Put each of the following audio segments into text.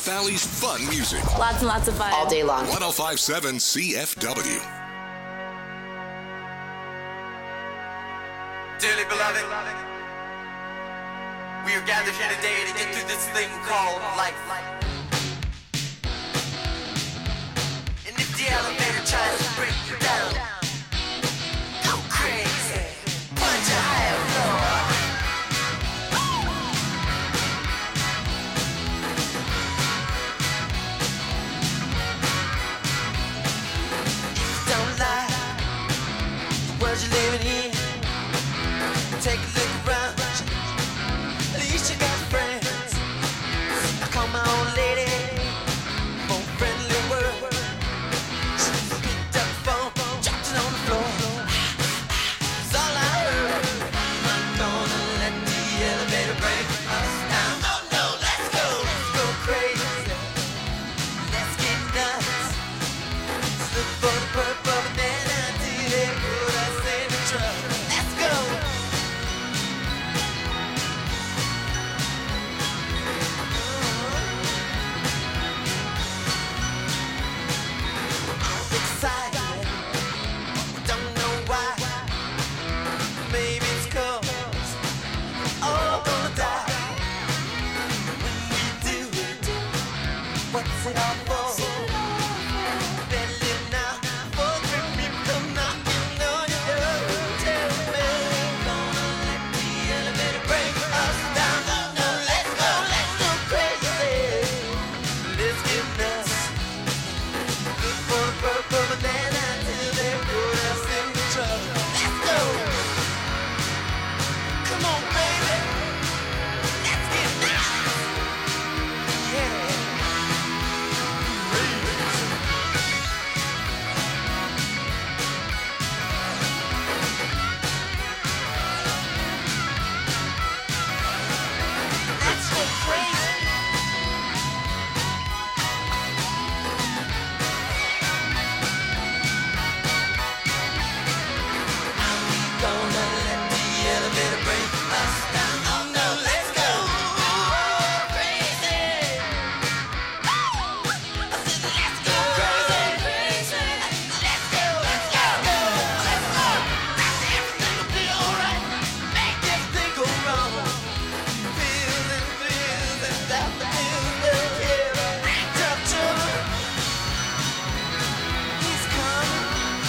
Valley's fun music. Lots and lots of fun. All day long. 105.7 CFW. Dearly beloved, we are gathered here today to get through this thing called life. And if the elevator tries to break you down, go crazy, punch a higher floor. Don't lie, the world you're living in. Take a look around, at least you got friends. I call my old lady for a friendly word. She picked up the phone, dropped it on the floor. That's all I heard. I'm not gonna let the elevator break us down. Oh no, let's go crazy. Let's get nuts. Let's look for the purple banana till they put us in the truck. Let's go. Excited, don't know why. Maybe it's 'cause all gonna die. When we do, what's it all for? Better live now, before the people come knocking on your door. Tell me, gonna let the elevator break us down. Oh no, let's go crazy. Let's get nuts. Look for the purple banana till they put us in the trouble. Let's go. Come on, baby. Let's get nuts. Yeah. Let's go crazy. Gonna let the elevator break us down. Oh no, let's go crazy. I said let's go crazy. Let's go. Everything will be alright. Make everything go wrong. Feels without the feels, yeah. Tough trouble. He's coming.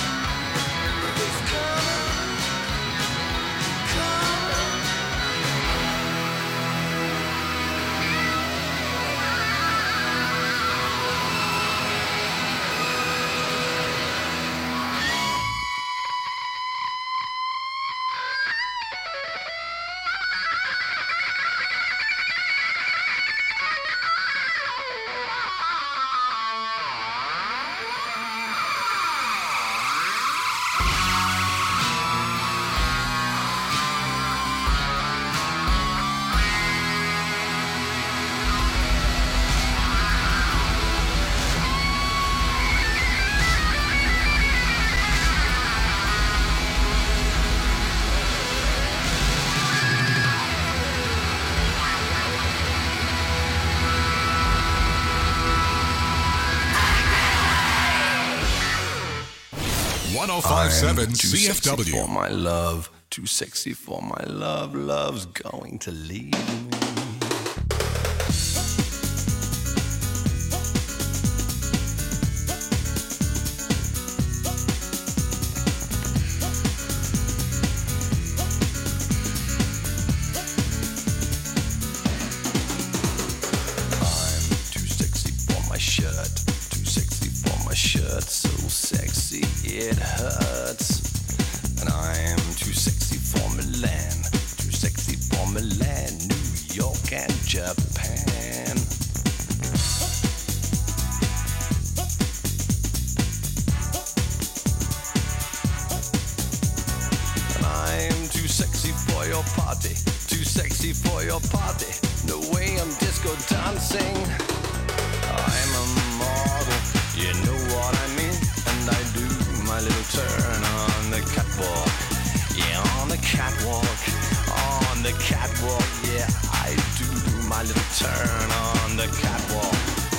.057 Too sexy CFW. for my love, too sexy for my love. Love's going to leave me. I'm too sexy for my shirt, too sexy for my shirt, so sexy it hurts. And I'm too sexy for Milan, too sexy for Milan, New York and Japan. And I'm too sexy for your party, too sexy for your party. No way I'm disco dancing. I'm a model, you know what I mean. And I do my little turn on the catwalk. Yeah, on the catwalk, on the catwalk. Yeah, I do my little turn on the catwalk.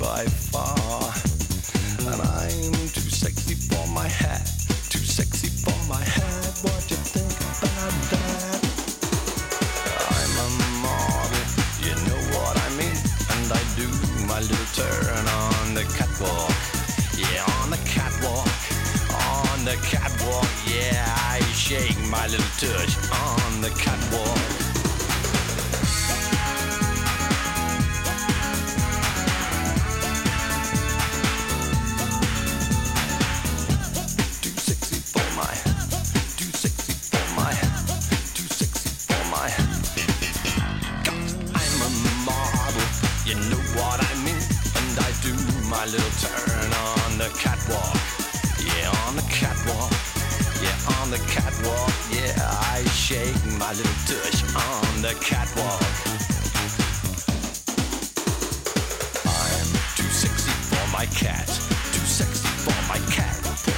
by far. And I'm too sexy for my hat, too sexy for my hat. What you think about that? I'm a model, you know what I mean. And I do my little turn on the catwalk. Yeah, on the catwalk, on the catwalk. Yeah, I shake my little tush on the catwalk. My little turn on the catwalk. Yeah, on the catwalk. Yeah, on the catwalk. Yeah, I shake my little tush on the catwalk. I'm too sexy for my cat. Too sexy for my cat.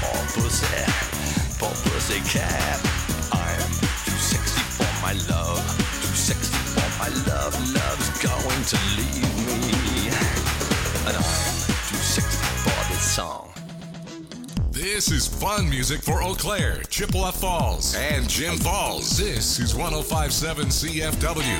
Poor pussy cat. I'm too sexy for my love. Too sexy for my love. Love's going to leave me. And I'm too sexy for this song. This is fun music for Eau Claire, Chippewa Falls, and Jim Falls. This is 105.7 CFW.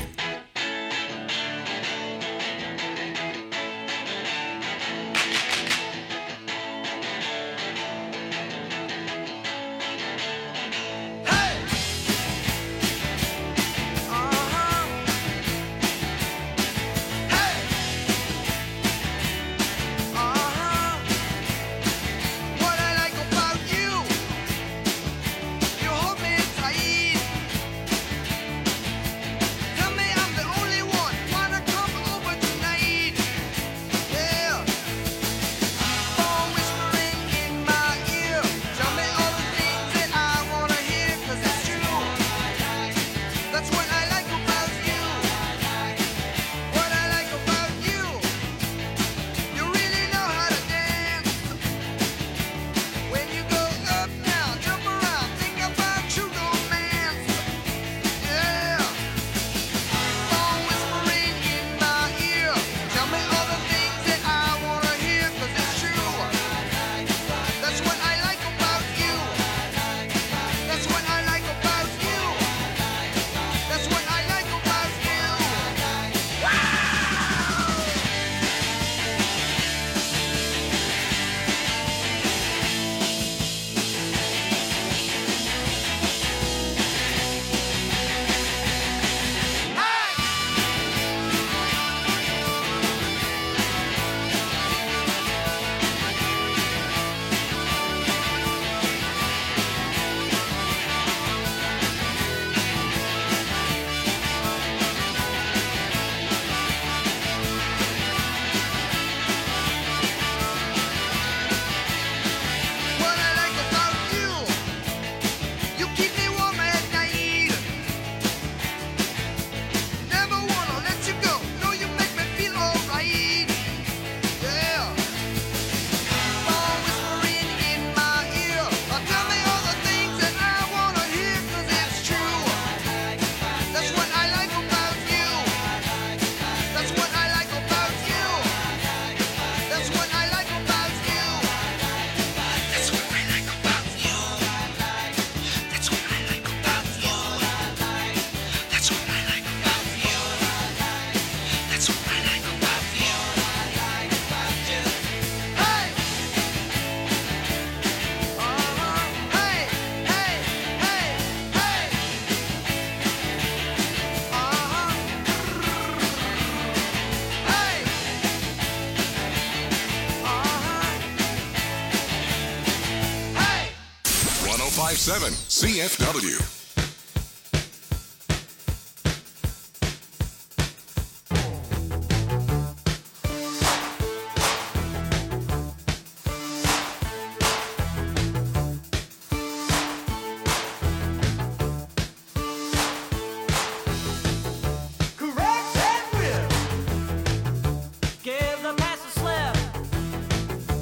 .7 CFW.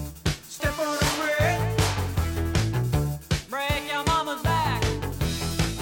Break your mama's back.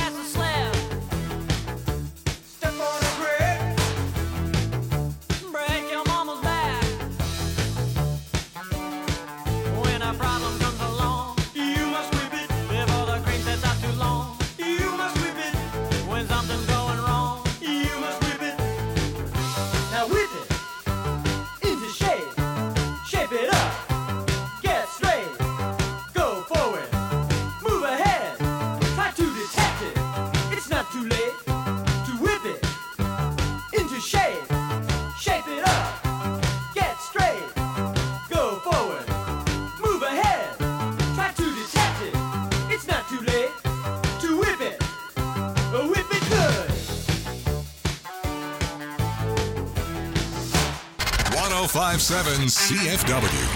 past the slab. Step on a brick. Break your mama's back. When a problem comes along, You must whip it. before the cream sets out too long. You must whip it. When something's going wrong, You must whip it. Now whip it into shape. Shape it up. Get straight. Go forward. Move ahead. Try to detect it. It's not too late to whip it into shape. Shape it up. Get straight. Go forward. Move ahead. Try to detect it. It's not too late to whip it. Whip it good. 1057 CFW.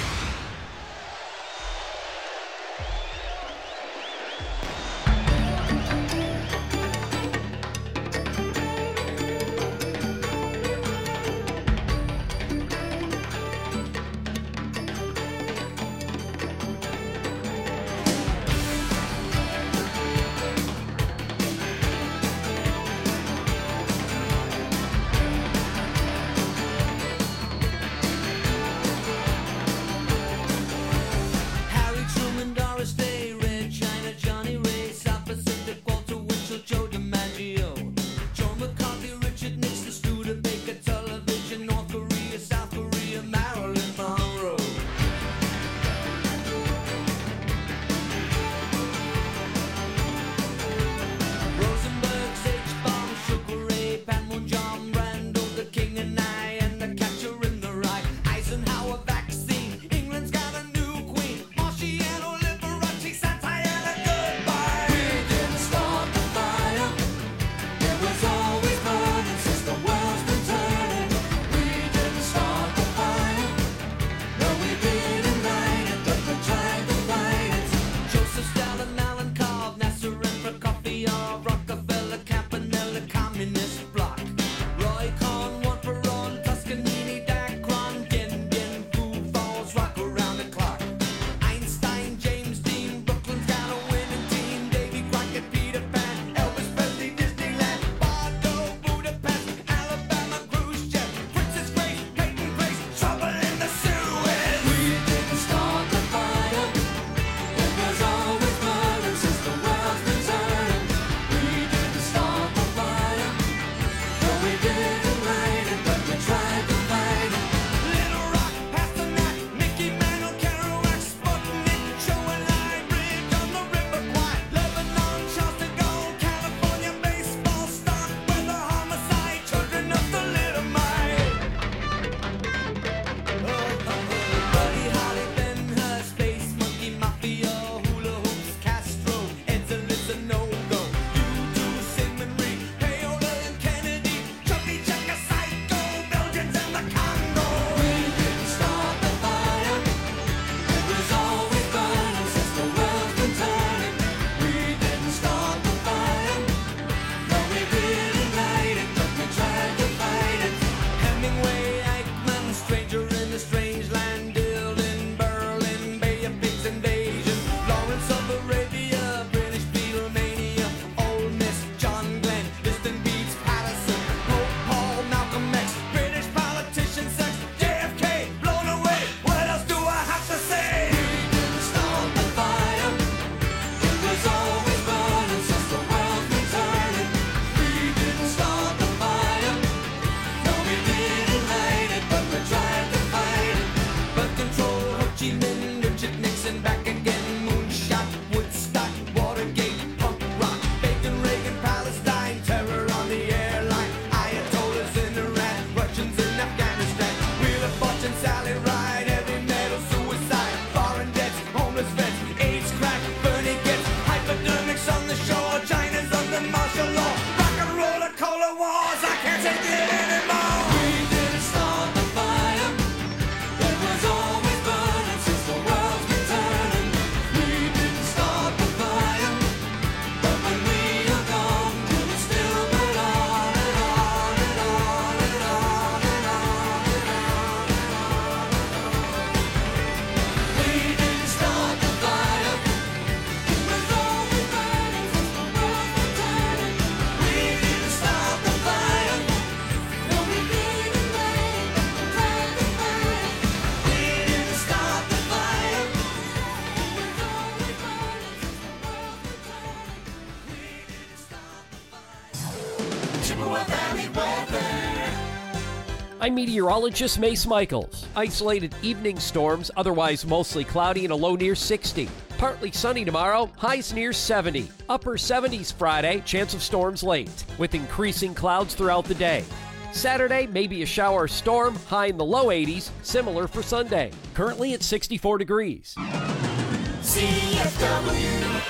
Chippewa Valley weather. I'm meteorologist Mace Michaels. Isolated evening storms, otherwise mostly cloudy and a low near 60. Partly sunny tomorrow, highs near 70. Upper 70s Friday, chance of storms late, with increasing clouds throughout the day. Saturday, maybe a shower or storm, high in the low 80s, similar for Sunday. Currently at 64 degrees. CFW.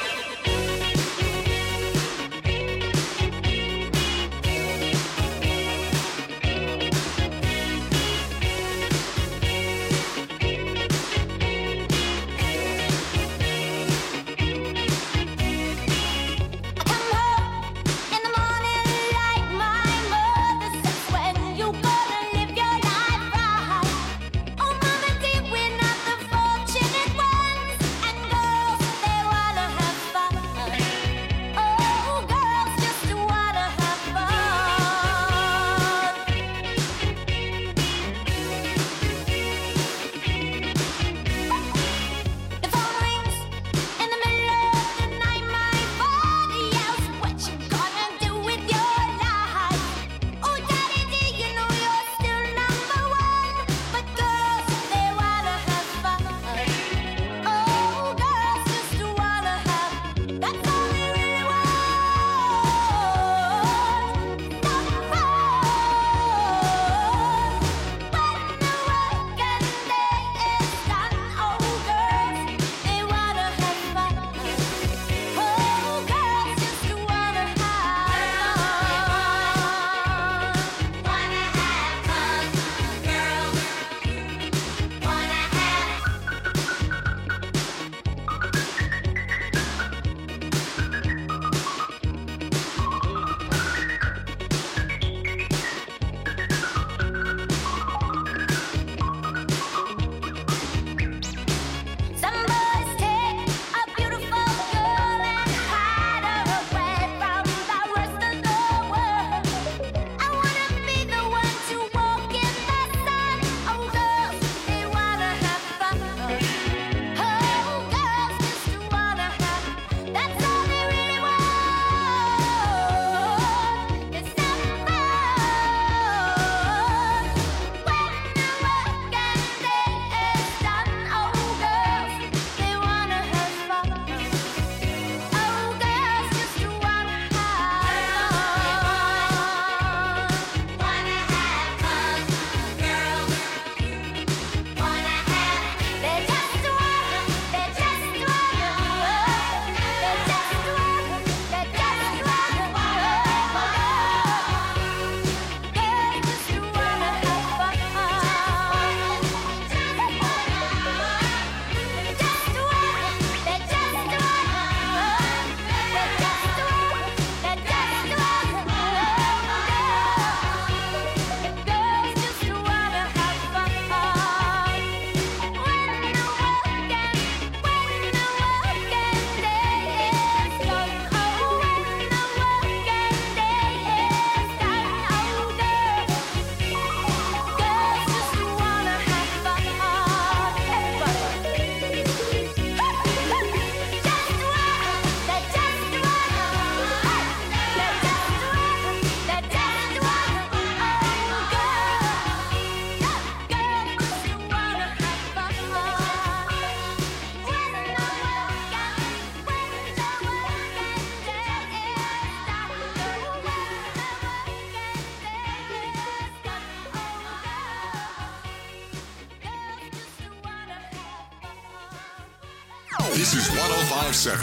This is 105.7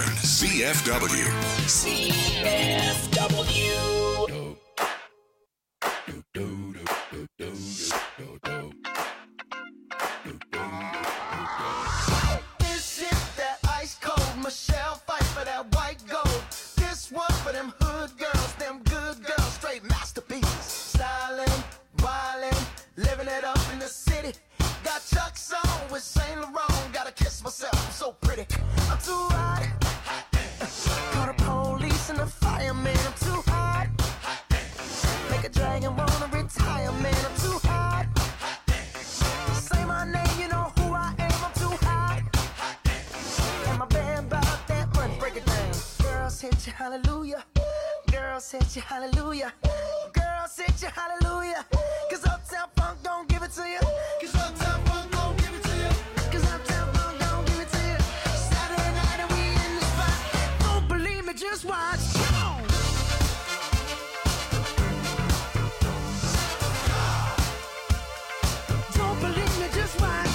CFW. This is that ice cold Michelle fight for that white gold. This one for them hood girls, them good girls, straight masterpieces. Stylin', wildin', living it up in the city. Got Chuck's on with Saint Laurent. Gotta kiss myself, I'm so pretty. I'm too hot. Call the police and the fireman. I'm too hot. Make a dragon wanna retire, man. I'm too hot. Say my name, you know who I am. I'm too hot. And my band bought that money. Break it down. Girls hit you, hallelujah. Girls hit you, hallelujah. Girls Girls hit you, hallelujah. Cause Uptown Funk don't give it to you. Cause Uptown Funk don't give it to you. Cause Uptown Funk don't give it to you. Saturday night and we in the spot. Don't believe me, just watch. Come on. Don't believe me, just watch.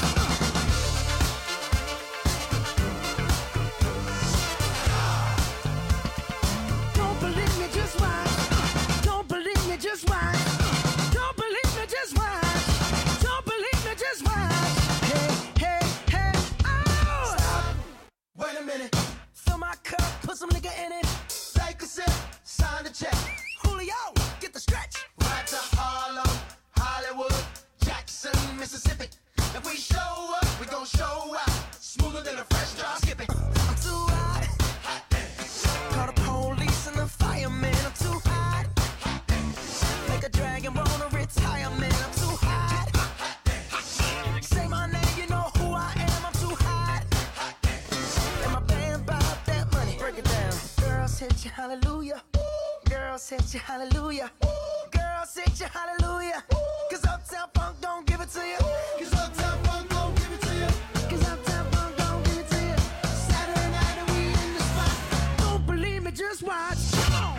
Don't believe me, just watch. Don't believe me, just watch. Don't believe me, just watch. Don't believe me, just watch. Hey, hey, hey, oh! Stop. Wait a minute. Fill my cup, put some nigga in it. Take a sip, sign the check. Julio, get the stretch. Right to Harlem, Hollywood, Jackson, Mississippi. If we show up, we gon' show out. Smoother than a fresh drop skipping. I'm too hot. Hot dance. Call the police and the fireman. I'm too hot. Hot dance. Make a dragon wanna retire, man. I'm too hot. Hot dance. Say my name, you know who I am. I'm too hot. Hot dance. And my band bought that money. Break it down. Girls hit you, hallelujah. Girls hit you, hallelujah. Girls hit you, hallelujah. Cause Uptown Funk don't give it to you. Cause Uptown Funk don't give it to you. Cause Uptown Funk don't give it to you. Saturday night and we in the spot. Don't believe me, just watch. Come on.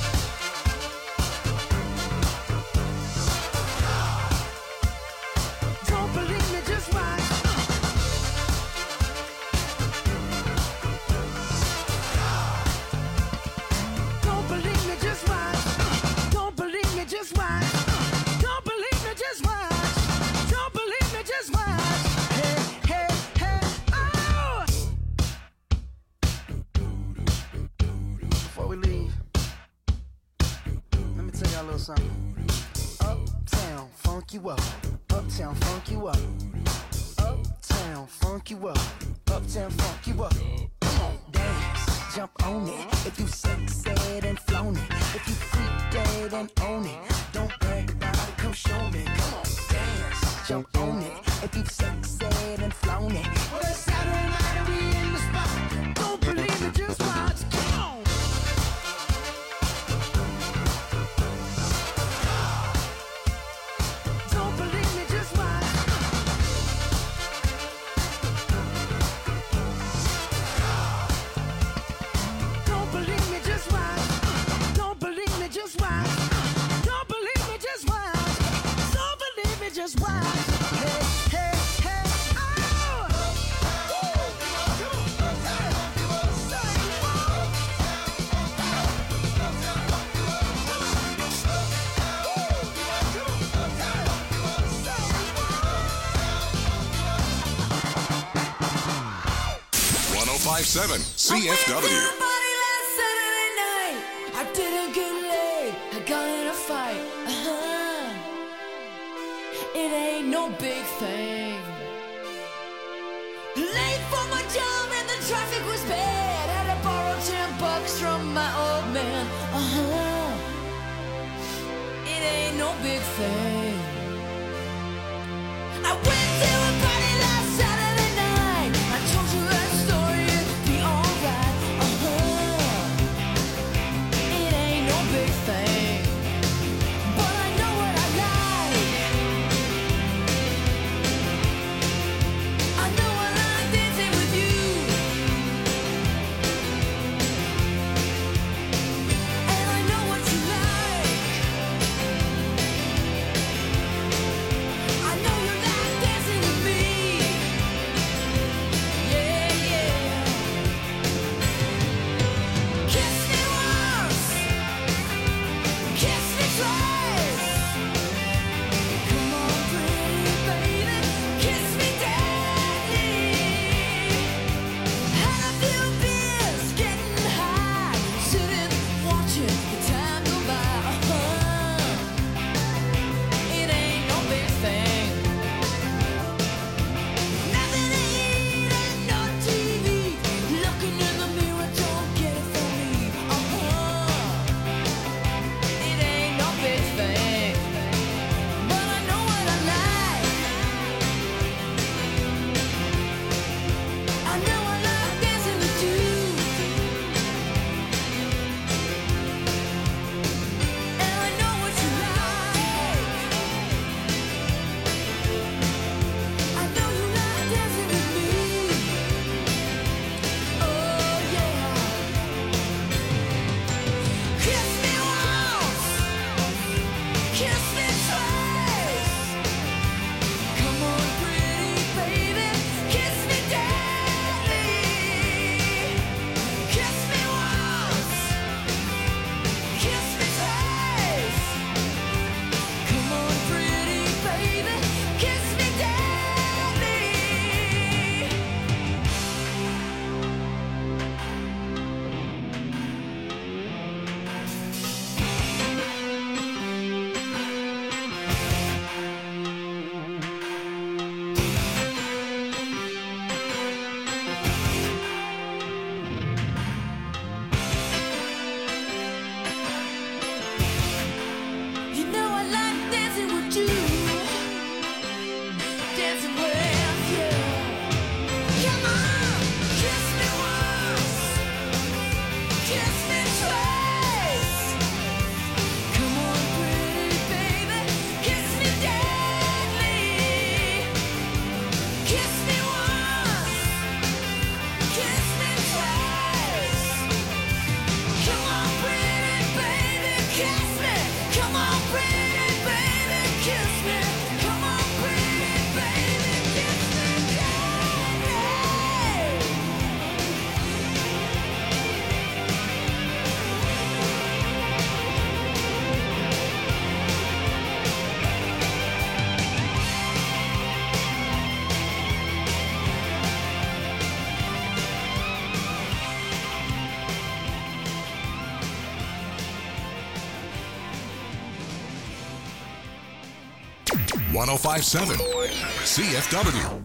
Don't believe me, just watch. Don't believe me, just watch. Don't believe me, just watch. Don't believe me, just watch. Don't believe me, just watch. Hey, hey, hey, oh! Before we leave, let me tell y'all a little something. Uptown, funk you up. Uptown, funk you up. Uptown, funk you up. Uptown, funk you up. Come on, dance, jump on it. If you succeed and flown it. If you freak dead and own it. Don't brag about it, come show me. Come on, dance, jump on it. If you succeed and flown it. Well, it's Saturday night and we in the spot. Don't believe it, just watch. Come on. Don't believe me, just watch. Don't believe me, just watch. Don't believe me, just watch. Don't believe me, just watch. Don't believe me, just watch. Hey, hey, hey, oh! 1057 CFW. I didn't get laid, I got in a fight. It ain't no big thing. Late for my job and the traffic was bad. Had to borrow $10 from my old man. It ain't no big thing. I went to a party last Saturday night. I told you that story, it'd be alright. It ain't no big thing, but I know what I like. I know I like dancing with you, and I know what you like. I know you like dancing. 1057 CFW.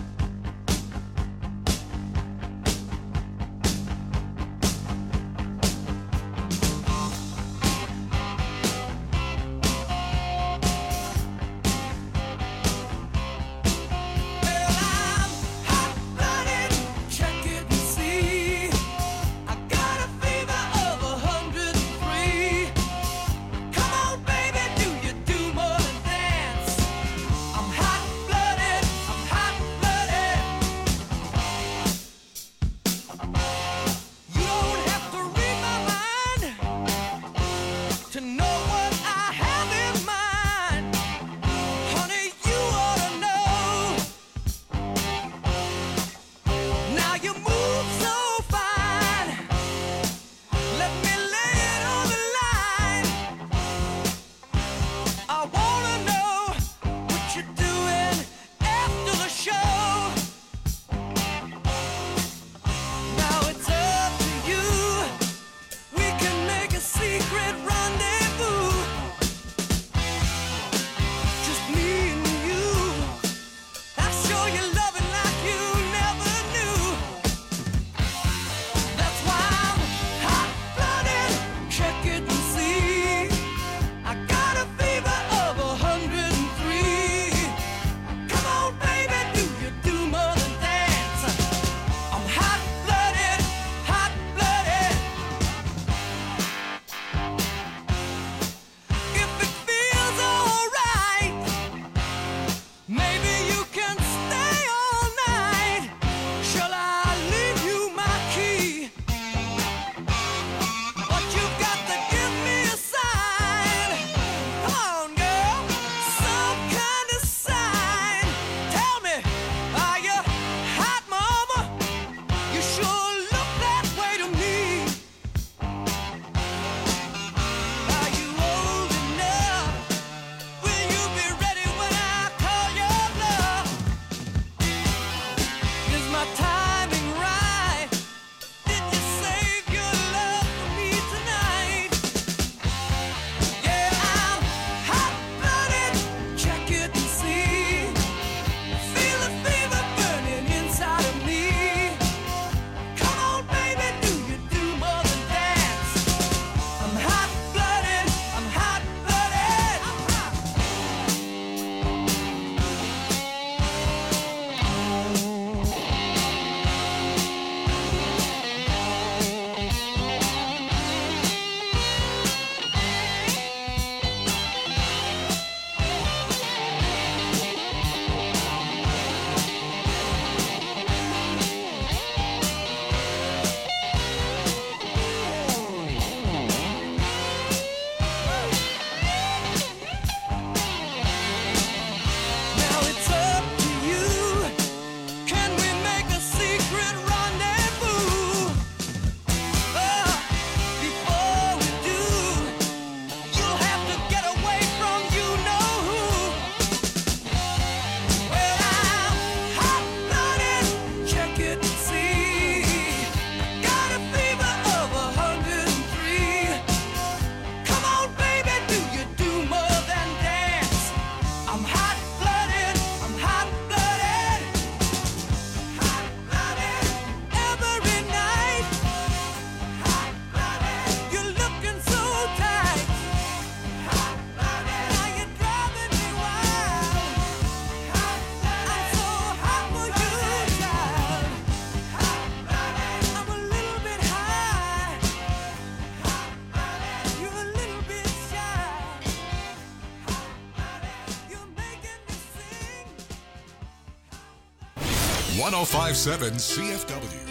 .1057 CFW.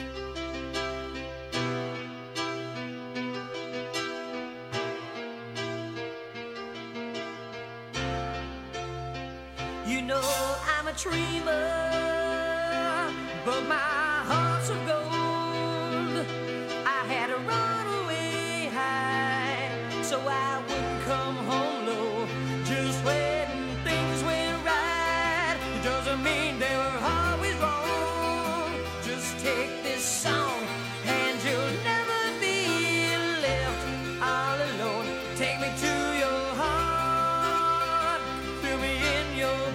You know I'm a dreamer, but my heart's of gold. I had to run away high, so I wouldn't come home low. Just when things went right, it doesn't mean they were always wrong. Just take this song, and you'll never be left all alone. Take me to your heart, fill me in your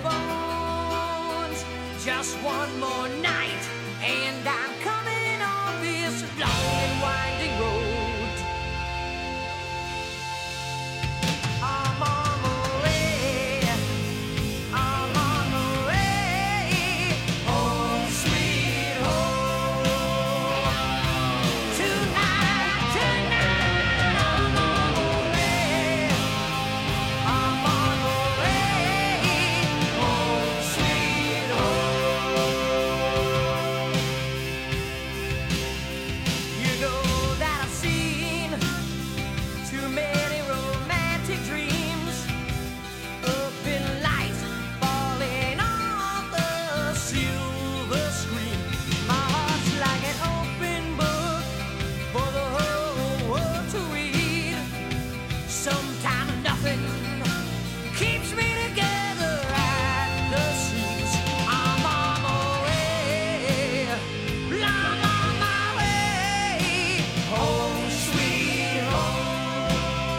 Sometimes nothing keeps me together at the seas. I'm on my way, I'm on my way, home sweet home.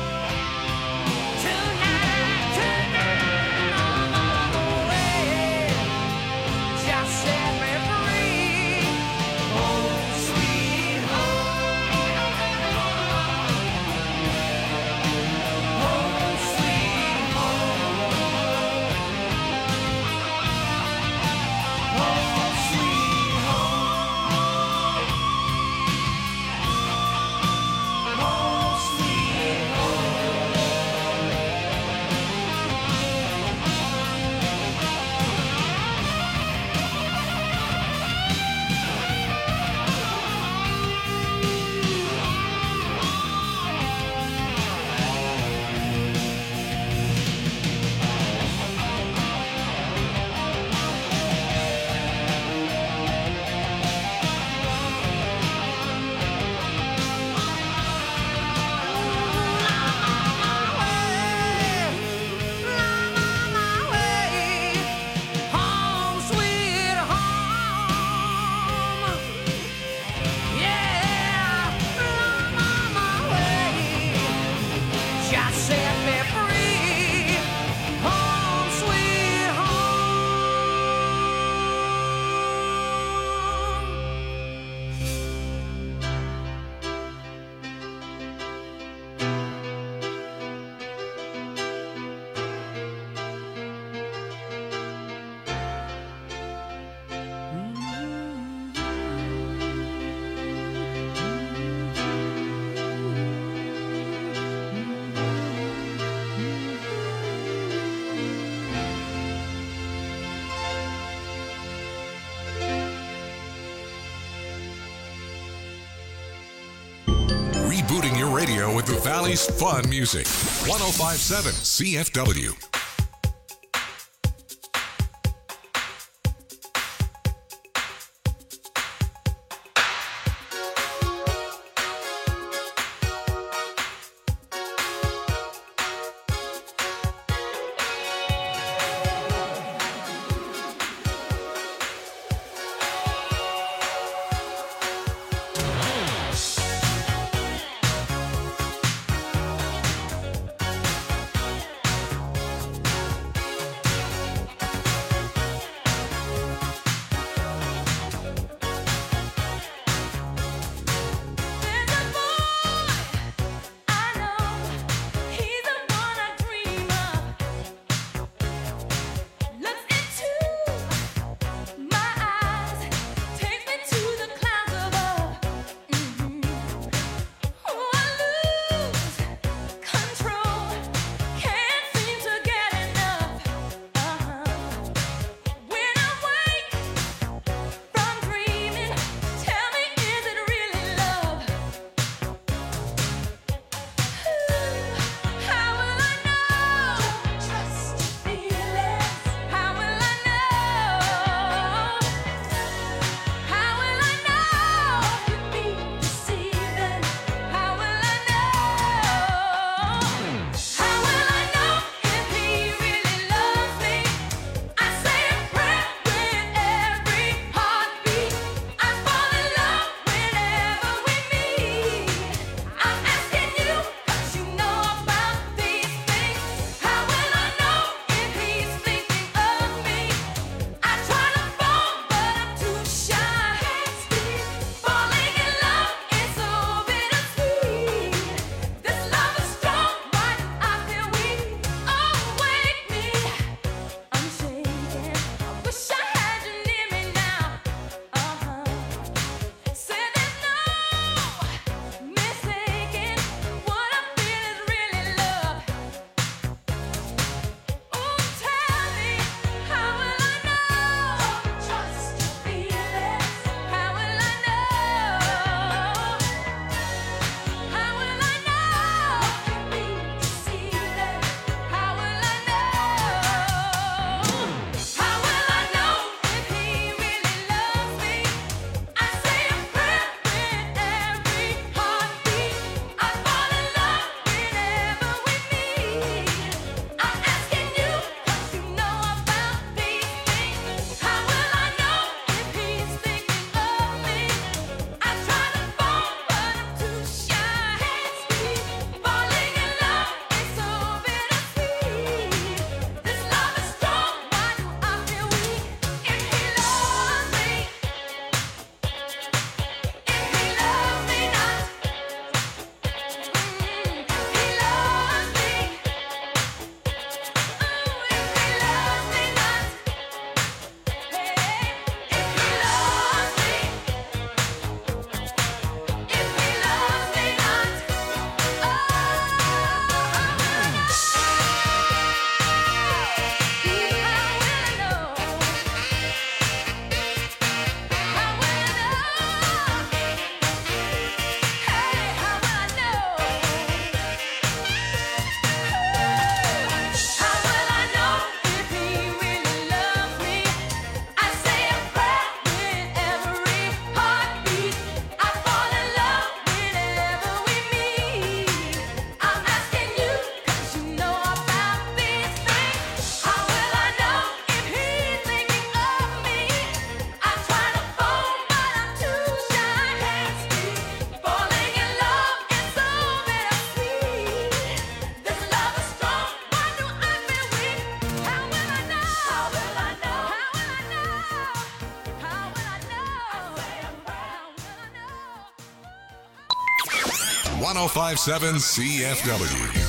Tonight, I'm on my way, just set me free, home sweet home. Home sweet home. Home sweet home. Home sweet home. Rebooting your radio with the Valley's fun music. 1057 CFW. 1057 CFW.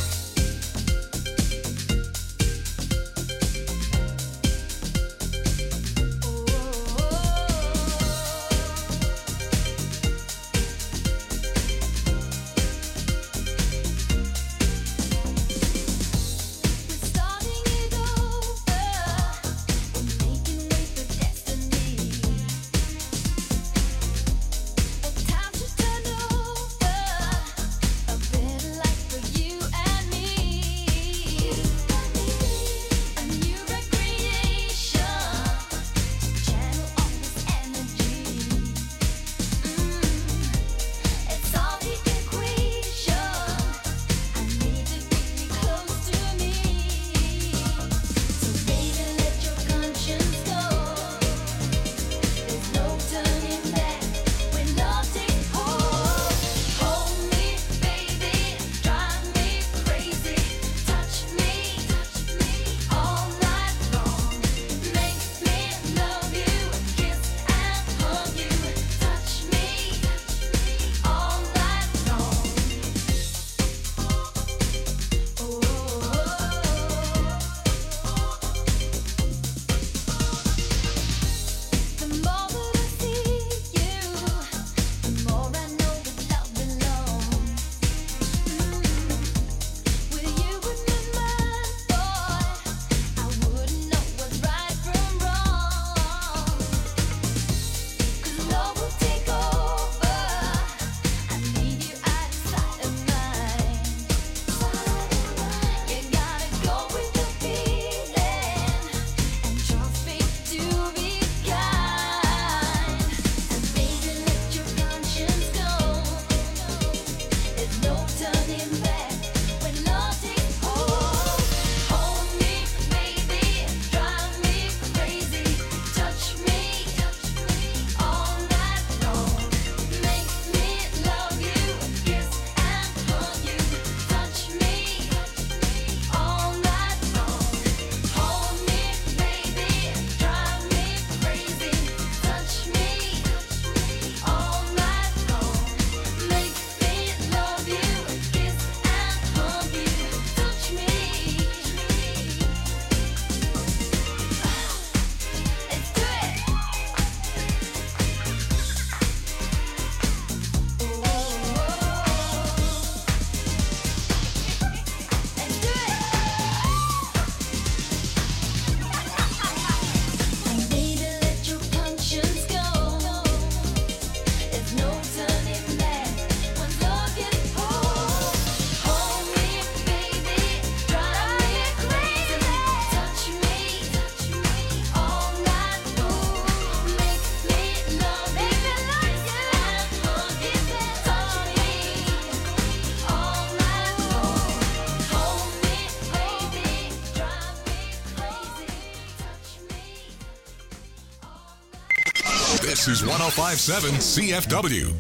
This is 1057 CFW.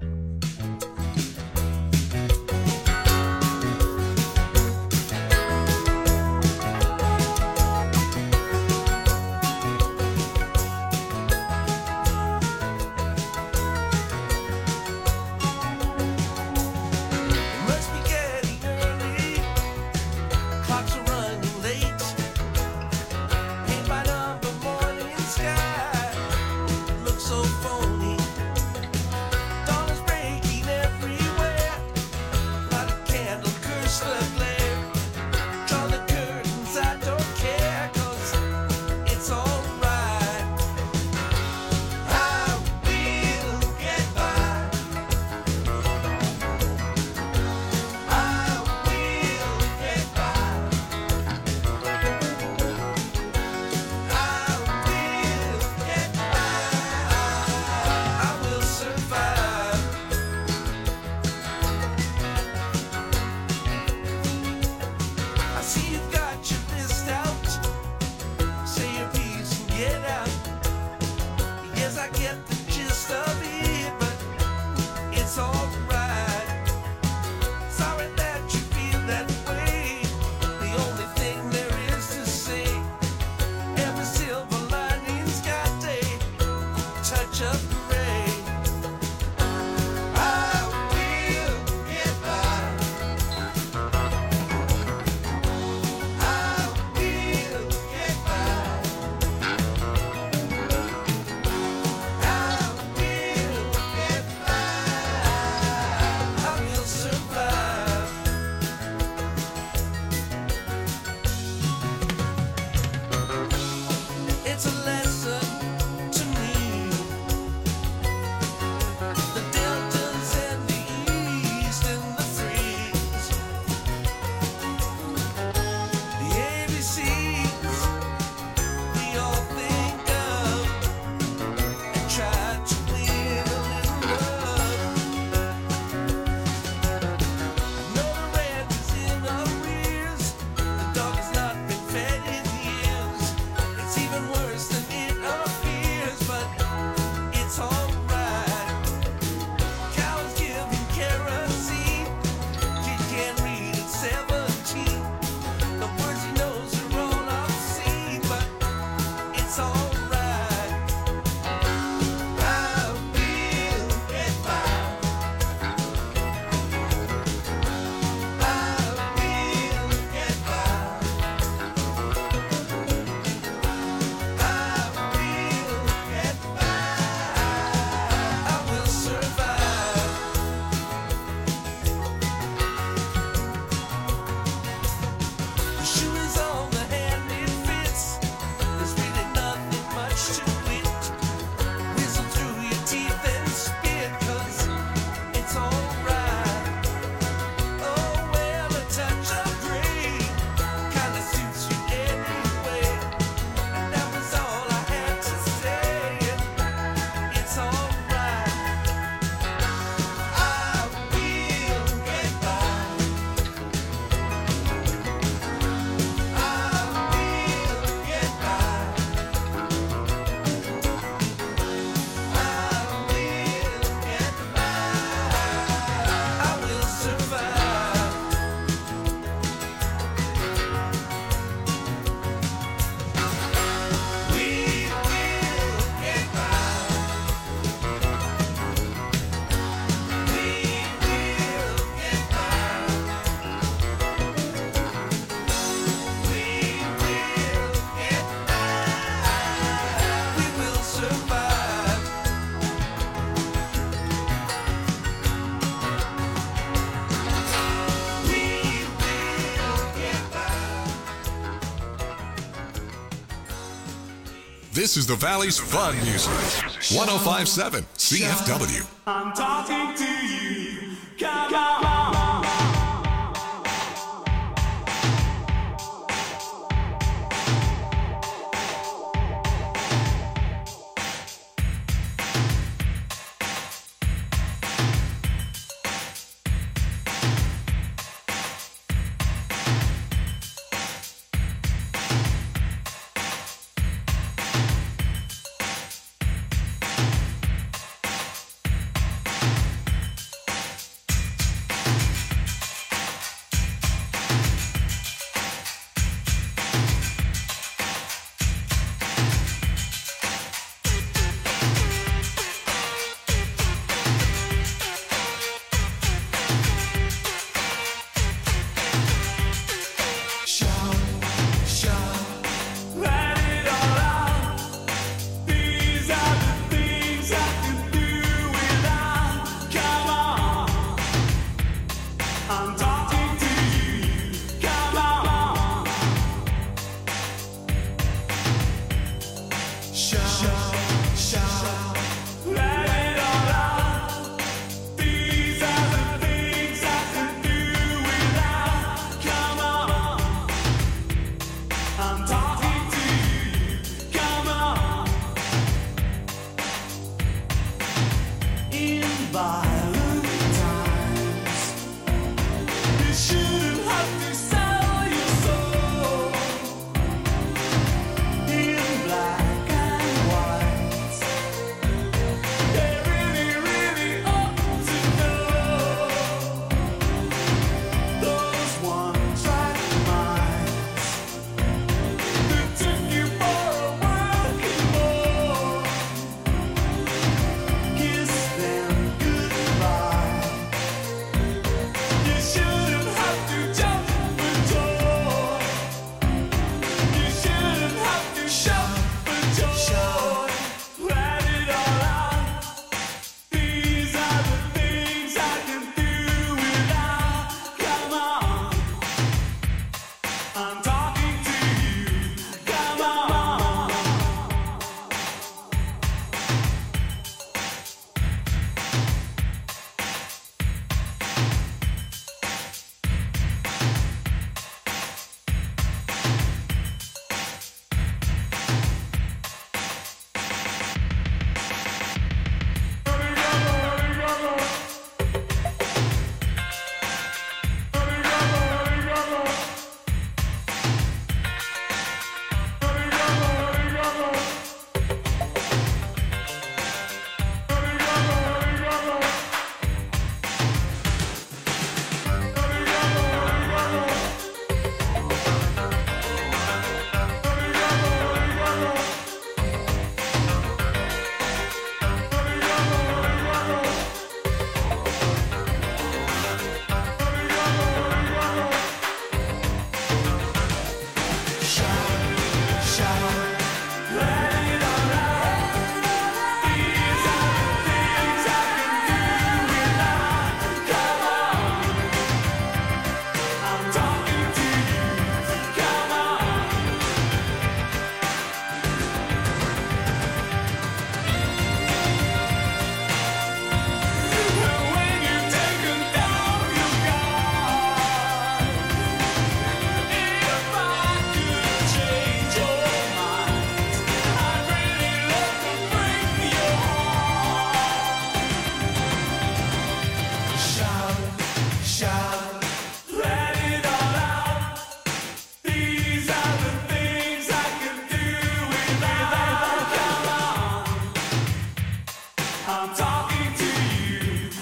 Must be getting early. Clocks are running late. Paint by number morning sky looks so phony. Dawn is breaking everywhere. Light a candle, curse the glare. Draw the curtains, I don't care, 'cause it's alright. I will get by. I will get by. I will get by. I will survive. I see you've got your list out. Say your piece and get out. Yes, I get the gist of it, but it's alright. Sorry that you feel that way. The only thing there is to say, every silver lining's got a touch of gray. I will get by. This is the Valley's fun music. 105.7 CFW. I'm talking to you. Come on.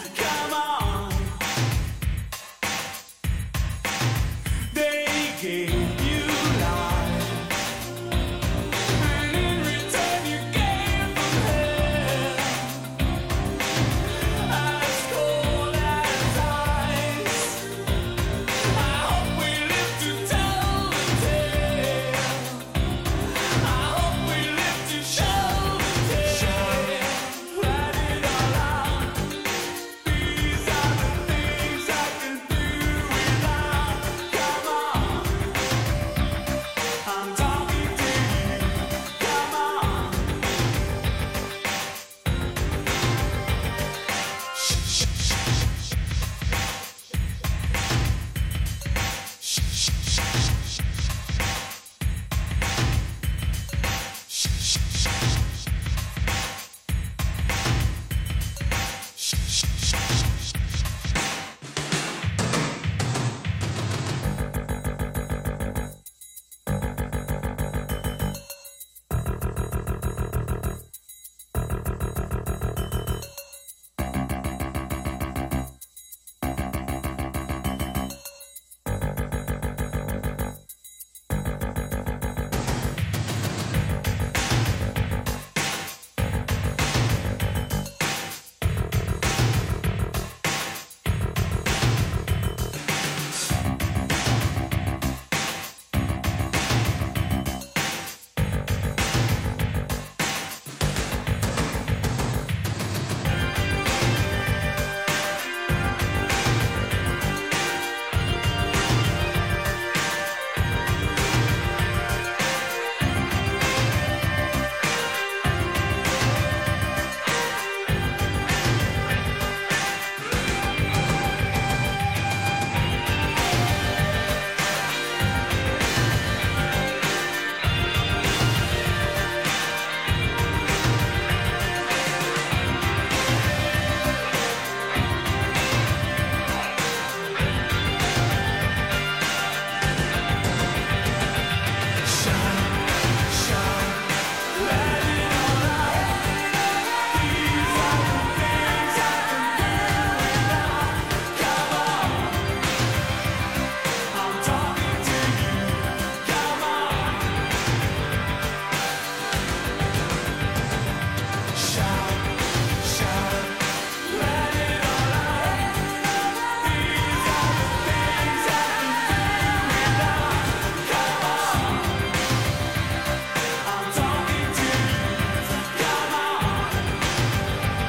gave